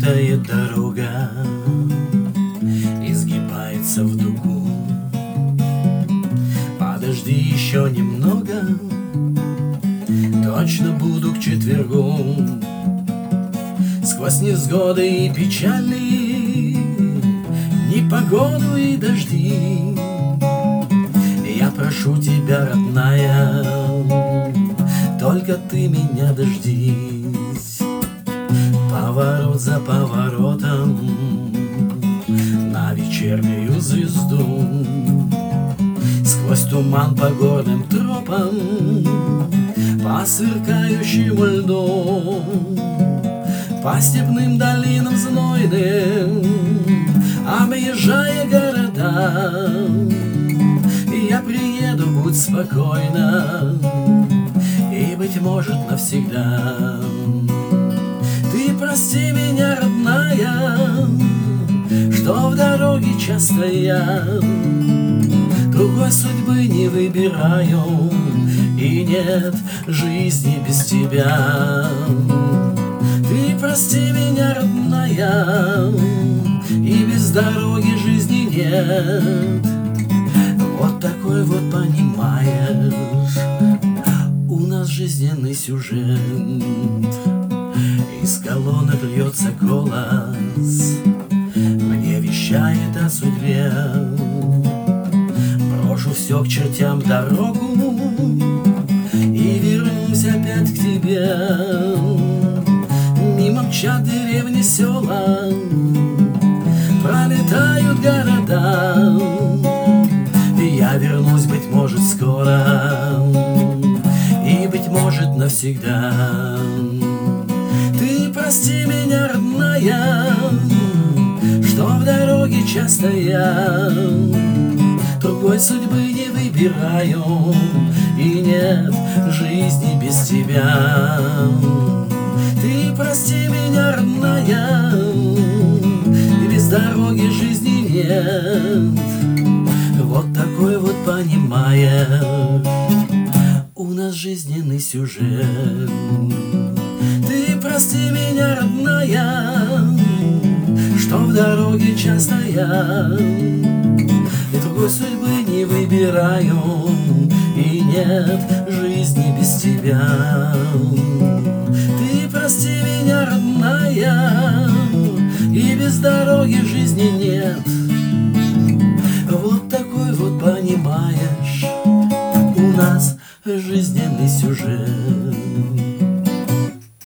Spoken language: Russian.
Путает дорога, изгибается в дугу. Подожди еще немного, точно буду к четвергу. Сквозь невзгоды и печали, непогоду и дожди, я прошу тебя, родная, только ты меня дождись. Поворот за поворотом на вечернюю звезду, сквозь туман по горным тропам, по сверкающему льду, по степным долинам знойным, объезжая города, я приеду, будь спокойна, и, быть может, навсегда. Ты прости меня, родная, что в дороге часто я другой судьбы не выбираю, и нет жизни без тебя. Ты прости меня, родная, и без дороги жизни нет. Вот такой вот, понимаешь, у нас жизненный сюжет. Из колонок льется голос, мне вещает о судьбе. Брошу все к чертям дорогу и вернусь опять к тебе. Мимо мчат деревни, села, пролетают города. Я вернусь, быть может, скоро, и, быть может, навсегда. Ты прости меня, родная, что в дороге часто я другой судьбы не выбираю, и нет жизни без тебя. Ты прости меня, родная, и без дороги жизни нет. Вот такой вот, понимаешь, у нас жизненный сюжет. Ты прости меня, родная, что в дороге часто я и другой судьбы не выбираю, и нет жизни без тебя. Ты прости меня, родная, и без дороги жизни нет. Вот такой вот, понимаешь, у нас жизненный сюжет.